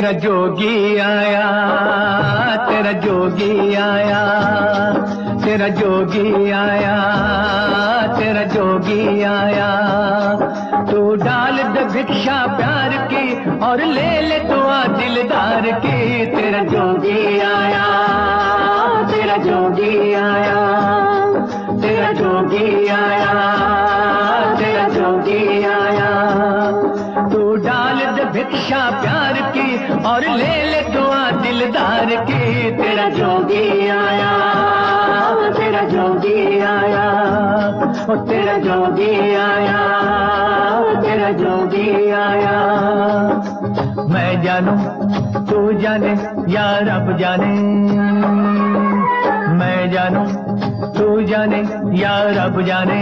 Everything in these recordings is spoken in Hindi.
तेरा जोगी आया, तेरा जोगी आया, तेरा जोगी आया, तेरा जोगी आया। तू डाल दे भिक्षा प्यार की और ले ले दुआ दिलदार की। तेरा जोगी आया, तेरा जोगी आया, तेरा जोगी आया, तेरा जोगी आया। तू डाल दे भिक्षा प्यार की और ले ले दुआ दिलदार की। तेरा जोगी आया, तेरा जोगी आया, ओ तेरा जोगी आया, तेरा जोगी आया। मैं जानूं तू जाने या रब जाने, मैं जानूं तू जाने या रब जाने।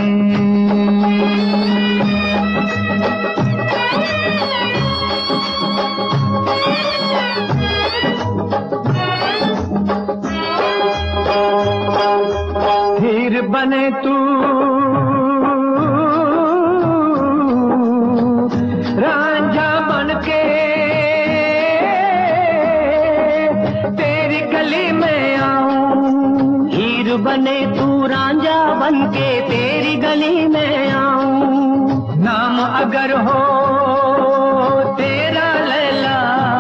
हीर बने तू रांझा बन के तेरी गली में आऊं। हीर बने तू रांझा बन के तेरी गली में आऊं। नाम अगर हो तेरा लैला,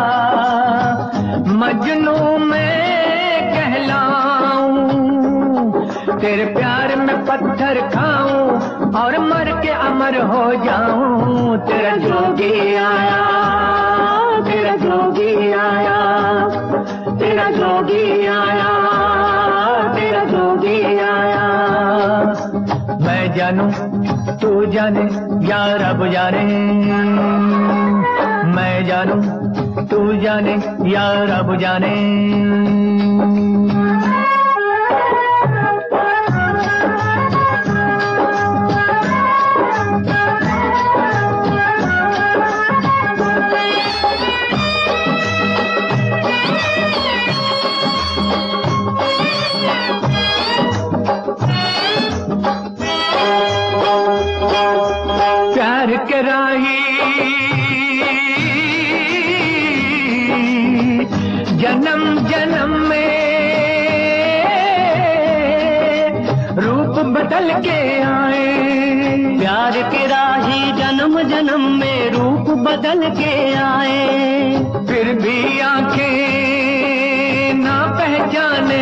मजनू में कहलाऊं। तेरे प्यार में पत्थर खाऊं और मर के अमर हो जाऊं। तेरा जोगी आया, तेरा जोगी आया, तेरा जोगी आया, तेरा जोगी आया। मैं जानूं तू जाने या रब जाने, मैं जानूं तू जाने या रब जाने। प्यार के राही जन्म जन्म में रूप बदल के आए। प्यार के राही जन्म जन्म में रूप बदल के आए। फिर भी आंखें ना पहचाने,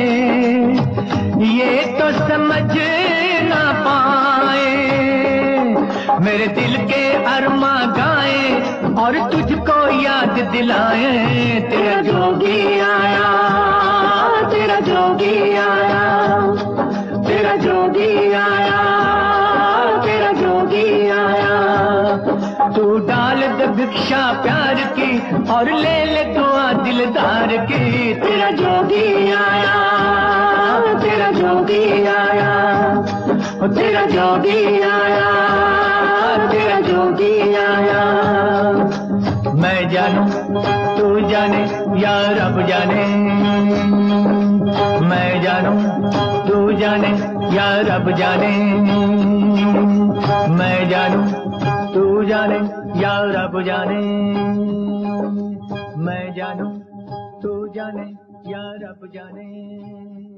ये तो समझ ना पाए। मेरे दिल के अरमा गाए और तुझको याद दिलाए। तेरा जोगी आया, तेरा जोगी आया, तेरा जोगी आया, तेरा जोगी आया। तू डाल दे भिक्षा प्यार की और ले ले दुआ दिलदार की। तेरा जोगी आया, तेरा जोगी आया, तेरा जोगी आया, तेरा जोगी आया। मैं जानूं तू जाने या रब जाने, मैं जानूं तू जाने या रब जाने। मैं जानूं तू जाने या रब जाने, मैं जानूं तू जाने या रब जाने।